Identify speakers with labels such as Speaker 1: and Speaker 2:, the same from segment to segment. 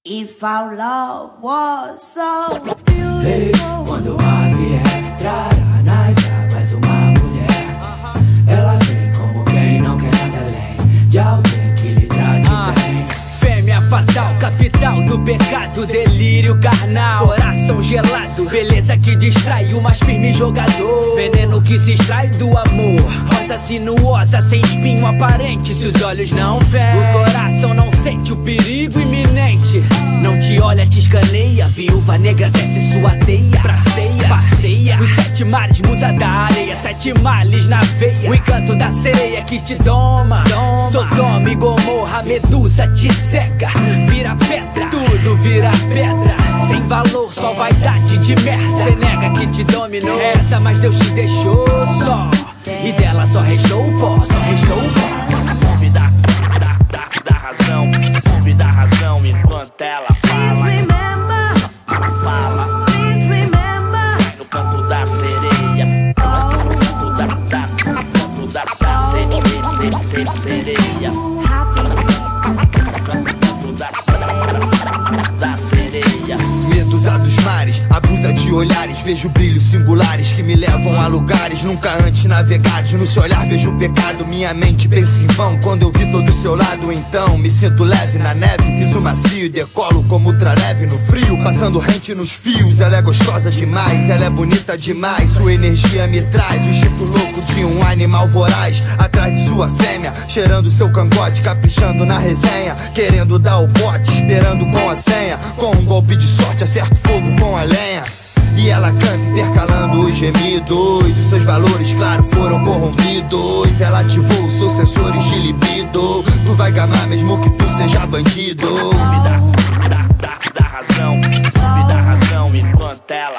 Speaker 1: If our love was so beautiful.
Speaker 2: Hey, quando uma vier trará nas águas uma mulher, ela vem como quem não quer nada além de alguém que lhe trate bem.
Speaker 3: Fêmea fatal, capital do pecado, delírio carnal, coração gelado, beleza que distrai o mais firme jogador, veneno que se extrai do amor, rosa sinuosa sem espinho aparente, se os olhos não veem, o coração não sente o perigo iminente, não te olha, te escaneia, viúva negra desce sua teia, pra ceia, passeia, nos 7 mares, musa da areia, 7 males na veia, o encanto da sereia que te doma, Sodoma e Gomorra, Medusa te seca, vira pedra, tudo vira pedra, sem valor, só vaidade de merda, cê nega que te dominou, essa mas Deus te deixou só, e dela só restou o pó, só restou o pó.
Speaker 4: Ouve da razão, ouve da razão enquanto ela fala,
Speaker 1: Please remember.
Speaker 4: no canto da sereia, no canto da sereia, da sereia.
Speaker 5: Medusa dos mares, abusa de olhares, vejo brilhos singulares que me levam a lugares nunca antes navegados. No seu olhar vejo o pecado, minha mente pensa em vão. Quando eu vi todo o seu lado, então me sinto leve na neve, piso macio e decolo como ultraleve no frio, passando rente nos fios. Ela é gostosa demais, ela é bonita demais, sua energia me traz o instinto louco de um animal voraz, atrás de sua fêmea, cheirando seu cangote, caprichando na resenha, querendo dar o bote, esperando com a senha, com um golpe de sorte acerto fogo com a lenha. E ela canta intercalando os gemidos, os seus valores, claro, foram corrompidos. Ela ativou os seus sensores de libido, tu vai gamar mesmo que tu seja bandido.
Speaker 4: Ouve da razão, ouve da razão enquanto ela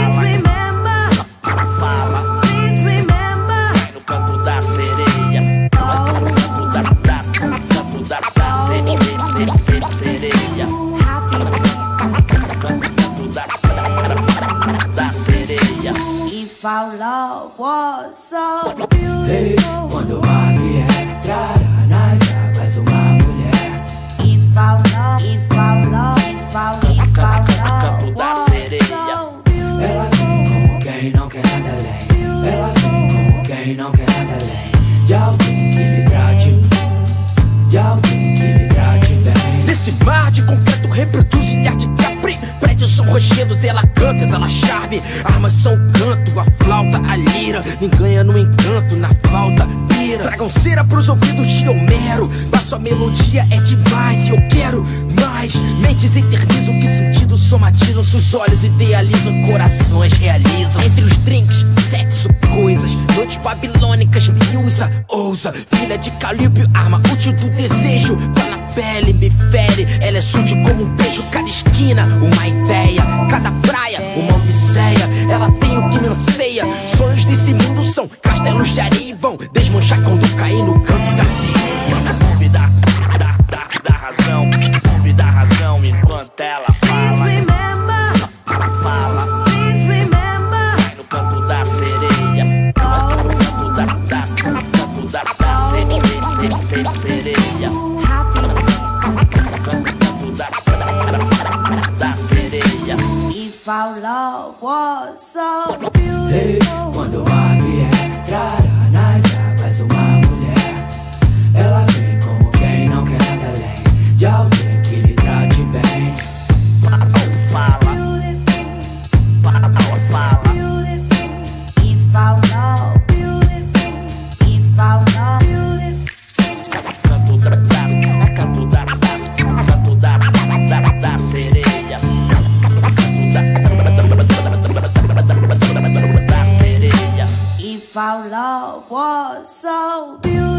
Speaker 4: fala,
Speaker 1: Please remember.
Speaker 4: no canto da sereia, no canto da sereia, da sereia.
Speaker 1: If our love was so
Speaker 2: Hey,
Speaker 1: beautiful.
Speaker 2: quando uma vier trará nas águas uma mulher,
Speaker 1: If our love, if our love, if our
Speaker 4: Canto
Speaker 1: love
Speaker 4: da
Speaker 1: was
Speaker 4: sereia.
Speaker 1: so beautiful.
Speaker 2: ela vem como quem não quer nada além, ela vem como quem não quer nada além de alguém que lhe trate, de alguém que lhe trate bem.
Speaker 6: Nesse mar de concreto reproduz ilhar de capri, prédios são rochedos, ela canta, exala charme, armas são o canto, a flauta, a lira, me ganha no encanto, na falta, pira. Tragam cera pros ouvidos de Homero, da sua melodia é demais e eu quero mais. Mentes eternizam, que sentidos somatizam, seus olhos idealizam, corações realizam. Entre os drinks, sexo, coisas, noites babilônicas, me usa, ousa, filha de Calípio, arma útil do desejo, tá na pele, me fere, ela é sutil como um beijo, cada esquina, uma ideia, cada praia, uma odisseia, ela tem o que me anseia, sonhos desse mundo são castelos de areia e vão desmanchar quando cair no canto da sereia.
Speaker 4: Ouve da razão, ouve da razão enquanto ela
Speaker 1: Please remember.
Speaker 4: fala,
Speaker 1: Please remember.
Speaker 4: no canto da sereia, no canto da sereia, da sereia.
Speaker 1: If our love was so
Speaker 2: Hey,
Speaker 1: beautiful.
Speaker 2: quando uma vier trará nas águas uma mulher, ela vem como quem não quer nada além de alguém que lhe trate bem.
Speaker 4: Fala, fala,
Speaker 1: Beautiful. If our love beautiful. If our love beautiful.
Speaker 4: canto da sereia, da sereia.
Speaker 1: If our love was so beautiful.